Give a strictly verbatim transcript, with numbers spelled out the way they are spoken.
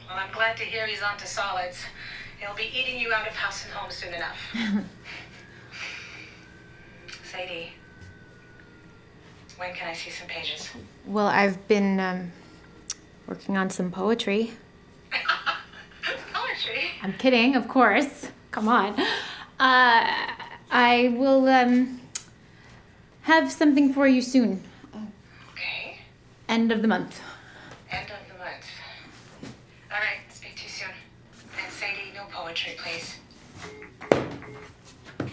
Well, I'm glad to hear he's onto solids. He'll be eating you out of house and home soon enough. Sadie, when can I see some pages? Well, I've been um, working on some poetry. Poetry? I'm kidding, of course. Come on. Uh, I will um, have something for you soon. Okay. End of the month. End of the month. All right, speak to you soon. And Sadie, no poetry, please.